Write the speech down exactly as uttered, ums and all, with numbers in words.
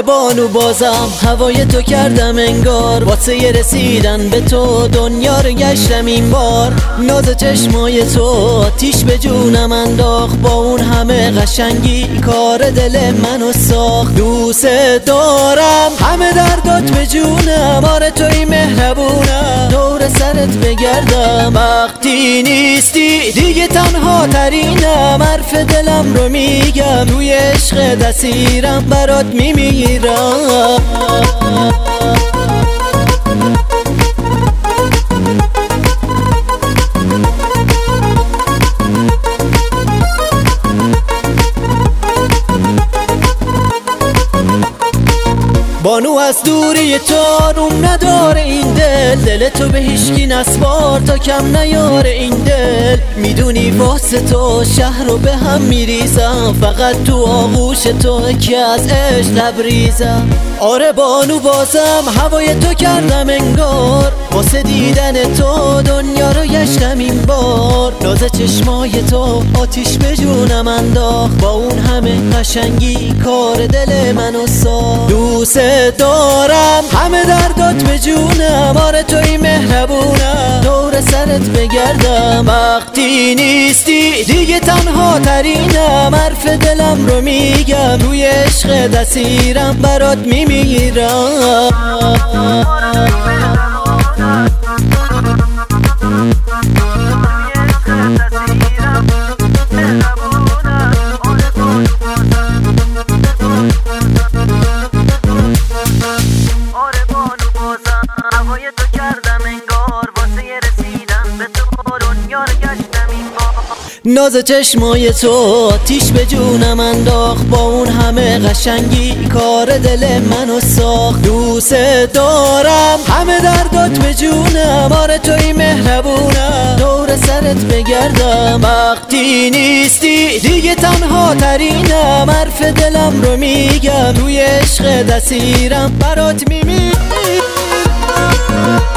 آره بانو بازم هوای تو کردم انگار، واسه یه رسیدن به تو دنیا رو گشتم این بار. ناز چشمای تو آتیش به جونم انداخت، با اون همه قشنگی کار دل منو ساخت. دوست دارم همه دردات به جونم، آره توی مهربونم، دور سرت بگردم وقتی نیستی دیگه تنها ترینم. حرف دلم رو میگم توی عشق دسیرم برات میمیرم. بانو از دوری تو آروم نداره این دل، دل تو به هیچکی نسپار تا کم نیاره این دل. میدونی واسه تو شهر رو به هم میریزم، فقط تو آغوش تو که از عشق لبریزم. آره بانو بازم هوای تو کردم انگار، واسه دیدن تو دنیا رو گشتم این بار. ناز چشمای تو آتیش به جونم انداخت، با اون همه قشنگی کار دل منو ساخت. دوست دارم همه دردات به جونم، آره توی مهربونم، دور سرت بگردم وقتی نیستی دیگه تنها ترینم. حرف دلم رو میگم توی عشق دسیرم برات میمیرم. ناز چشمای تو آتیش به جونم انداخت، با اون همه قشنگی کار دل منو ساخت. دوست دارم همه دردات به جونم، آره توی مهربونم، دور سرت بگردم وقتی نیستی دیگه تنها ترینم. حرف دلم رو میگم توی عشق دسیرم برات میمیرم.